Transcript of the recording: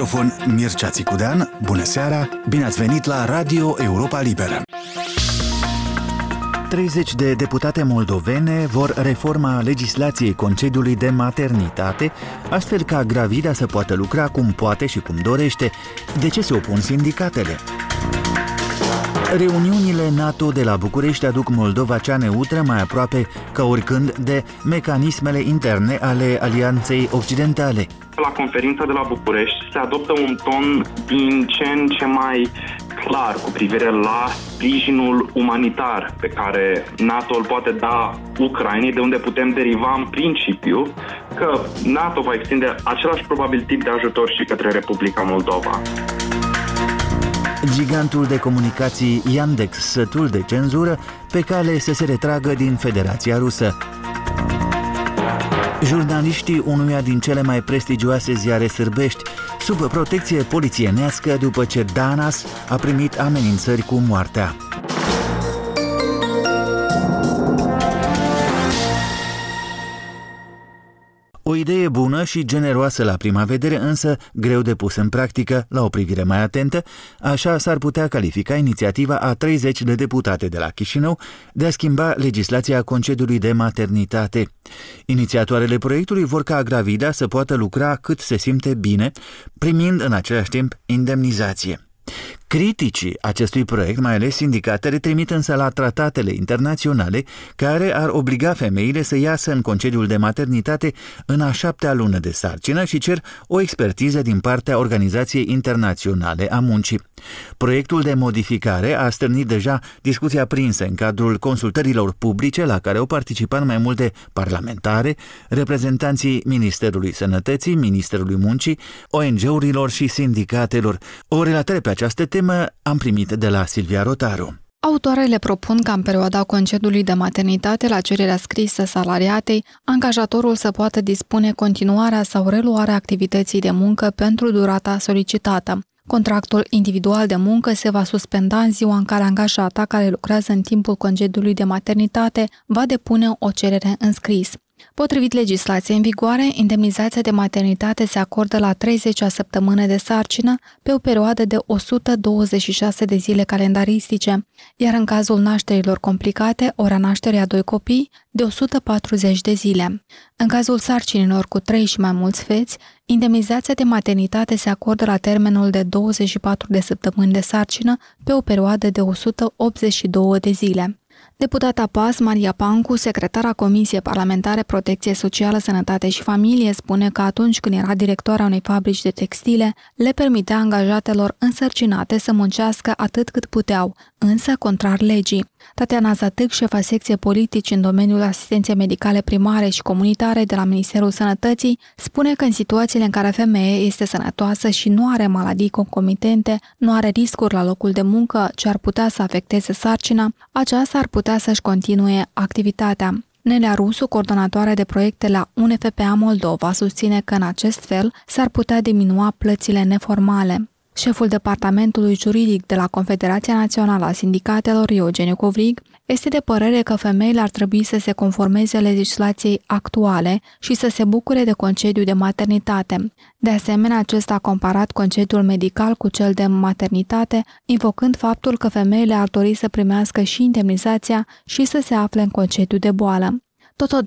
microfon Mircea Țicudean. Bună seara, bine ați venit la Radio Europa Liberă. 30 de deputate moldovene vor reforma legislației concediului de maternitate, astfel ca gravida să poată lucra cum poate și cum dorește. De ce se opun sindicatele? Reuniunile NATO de la București aduc Moldova cea neutră mai aproape ca oricând de mecanismele interne ale Alianței Occidentale. La conferința de la București se adoptă un ton din ce în ce mai clar cu privire la sprijinul umanitar pe care NATO îl poate da Ucrainei, de unde putem deriva în principiu că NATO va extinde același probabil tip de ajutor și către Republica Moldova. Gigantul de comunicații Yandex, sătul de cenzură, pe cale să se retragă din Federația Rusă. Jurnaliștii unuia din cele mai prestigioase ziare sârbești sub protecție polițienească după ce Danas a primit amenințări cu moartea. O idee bună și generoasă la prima vedere, însă greu de pus în practică la o privire mai atentă, așa s-ar putea califica inițiativa a 30 de deputate de la Chișinău de a schimba legislația concediului de maternitate. Inițiatoarele proiectului vor ca gravida să poată lucra cât se simte bine, primind în același timp indemnizație. Criticii acestui proiect, mai ales sindicatele, trimit însă la tratatele internaționale care ar obliga femeile să iasă în concediul de maternitate în a 7-a lună de sarcină și cer o expertiză din partea Organizației Internaționale a Muncii. Proiectul de modificare a stârnit deja discuții aprinse în cadrul consultărilor publice la care au participat mai multe parlamentare, reprezentanții Ministerului Sănătății, Ministerului Muncii, ONG-urilor și sindicatelor. O relatare pe această temă am primit de la Silvia Rotaru. Autoarele propun ca în perioada concediului de maternitate, la cererea scrisă salariatei, angajatorul să poată dispune continuarea sau reluarea activității de muncă pentru durata solicitată. Contractul individual de muncă se va suspenda în ziua în care angajata care lucrează în timpul concediului de maternitate va depune o cerere în scris. Potrivit legislației în vigoare, indemnizația de maternitate se acordă la 30-a săptămână de sarcină pe o perioadă de 126 de zile calendaristice, iar în cazul nașterilor complicate, ora nașterii a 2 copii, de 140 de zile. În cazul sarcinilor cu 3 și mai mulți feți, indemnizația de maternitate se acordă la termenul de 24 de săptămâni de sarcină pe o perioadă de 182 de zile. Deputata PAS, Maria Pancu, secretara Comisiei Parlamentare Protecție Socială, Sănătate și Familie, spune că atunci când era directoarea unei fabrici de textile, le permitea angajatelor însărcinate să muncească atât cât puteau, însă contrar legii. Tatiana Zatâc, șefa secției politici în domeniul asistenței medicale primare și comunitare de la Ministerul Sănătății, spune că în situațiile în care femeia este sănătoasă și nu are maladii concomitente, nu are riscuri la locul de muncă ce ar putea să afecteze sarcina, aceasta ar putea să-și continue activitatea. Nelea Rusu, coordonatoare de proiecte la UNFPA Moldova, susține că în acest fel s-ar putea diminua plățile neformale. Șeful departamentului juridic de la Confederația Națională a Sindicatelor, Eugeniu Covrig, este de părere că femeile ar trebui să se conformeze legislației actuale și să se bucure de concediu de maternitate. De asemenea, acesta a comparat concediul medical cu cel de maternitate, invocând faptul că femeile ar dori să primească și indemnizația și să se afle în concediu de boală. Totodată,